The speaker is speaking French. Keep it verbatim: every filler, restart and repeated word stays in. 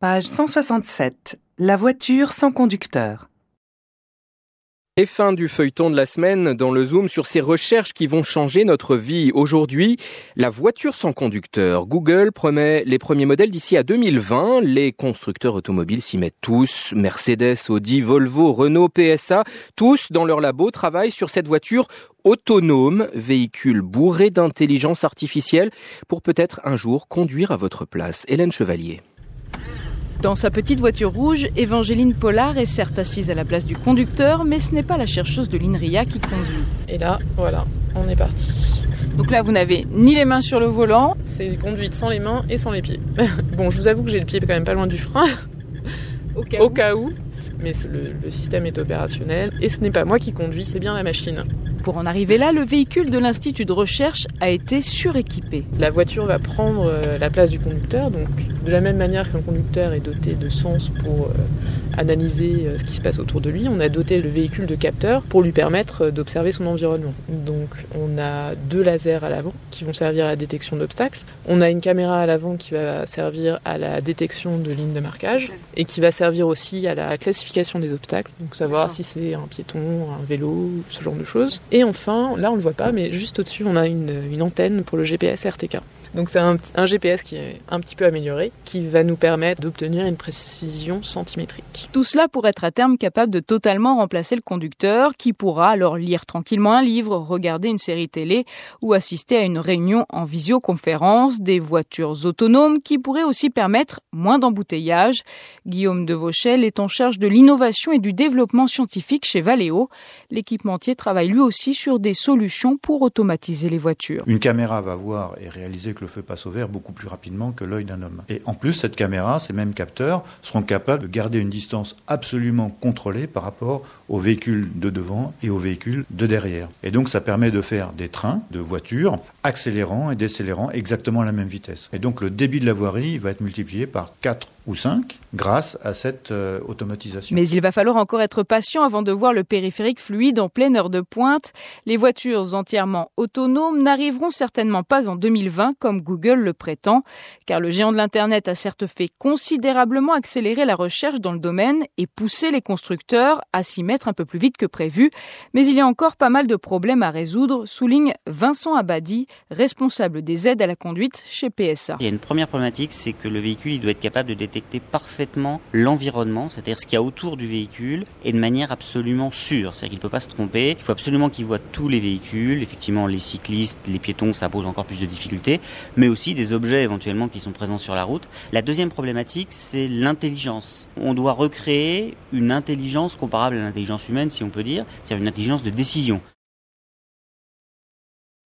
Page cent soixante-sept. La voiture sans conducteur. Et fin du feuilleton de la semaine dans le Zoom sur ces recherches qui vont changer notre vie. Aujourd'hui, la voiture sans conducteur. Google promet les premiers modèles d'ici à deux mille vingt. Les constructeurs automobiles s'y mettent tous. Mercedes, Audi, Volvo, Renault, P S A, tous dans leur labo travaillent sur cette voiture autonome, véhicule bourré d'intelligence artificielle pour peut-être un jour conduire à votre place. Hélène Chevalier. Dans sa petite voiture rouge, Évangéline Pollard est certes assise à la place du conducteur, mais ce n'est pas la chercheuse de l'INRIA qui conduit. Et là, voilà, on est parti. Donc là, vous n'avez ni les mains sur le volant. C'est une conduite sans les mains et sans les pieds. Bon, je vous avoue que j'ai le pied quand même pas loin du frein, Au cas au où. cas où. Mais le, le système est opérationnel et ce n'est pas moi qui conduis, c'est bien la machine. Pour en arriver là, le véhicule de l'Institut de recherche a été suréquipé. La voiture va prendre la place du conducteur, donc de la même manière qu'un conducteur est doté de sens pour euh, analyser ce qui se passe autour de lui, on a doté le véhicule de capteurs pour lui permettre d'observer son environnement. Donc on a deux lasers à l'avant qui vont servir à la détection d'obstacles, on a une caméra à l'avant qui va servir à la détection de lignes de marquage et qui va servir aussi à la classification des obstacles, donc savoir si c'est un piéton, un vélo, ce genre de choses. Et enfin, là on le voit pas, mais juste au-dessus on a une, une antenne pour le G P S R T K. Donc c'est un, un G P S qui est un petit peu amélioré, qui va nous permettre d'obtenir une précision centimétrique. Tout cela pour être à terme capable de totalement remplacer le conducteur, qui pourra alors lire tranquillement un livre, regarder une série télé ou assister à une réunion en visioconférence. Des voitures autonomes qui pourraient aussi permettre moins d'embouteillages. Guillaume Devauchel est en charge de l'innovation et du développement scientifique chez Valeo. L'équipementier travaille lui aussi sur des solutions pour automatiser les voitures. Une caméra va voir et réaliser que le feu passe au vert beaucoup plus rapidement que l'œil d'un homme. Et en plus, cette caméra, ces mêmes capteurs seront capables de garder une distance absolument contrôlée par rapport aux véhicules de devant et aux véhicules de derrière. Et donc ça permet de faire des trains, de voitures, accélérant et décélérant exactement à la même vitesse. Et donc le débit de la voirie va être multiplié par quatre ou cinq grâce à cette euh, automatisation. Mais il va falloir encore être patient avant de voir le périphérique fluide en pleine heure de pointe. Les voitures entièrement autonomes n'arriveront certainement pas en deux mille vingt comme Google le prétend, car le géant de l'Internet a certes fait considérablement accélérer la recherche dans le domaine et pousser les constructeurs à s'y mettre un peu plus vite que prévu. Mais il y a encore pas mal de problèmes à résoudre, souligne Vincent Abadi, responsable des aides à la conduite chez P S A. Il y a une première problématique, c'est que le véhicule il doit être capable de détecter parfaitement l'environnement, c'est-à-dire ce qu'il y a autour du véhicule, et de manière absolument sûre. C'est-à-dire qu'il ne peut pas se tromper. Il faut absolument qu'il voit tous les véhicules. Effectivement, les cyclistes, les piétons, ça pose encore plus de difficultés, mais aussi des objets éventuellement qui sont présents sur la route. La deuxième problématique, c'est l'intelligence. On doit recréer une intelligence comparable à l'intelligence humaine, si on peut dire, c'est-à-dire une intelligence de décision.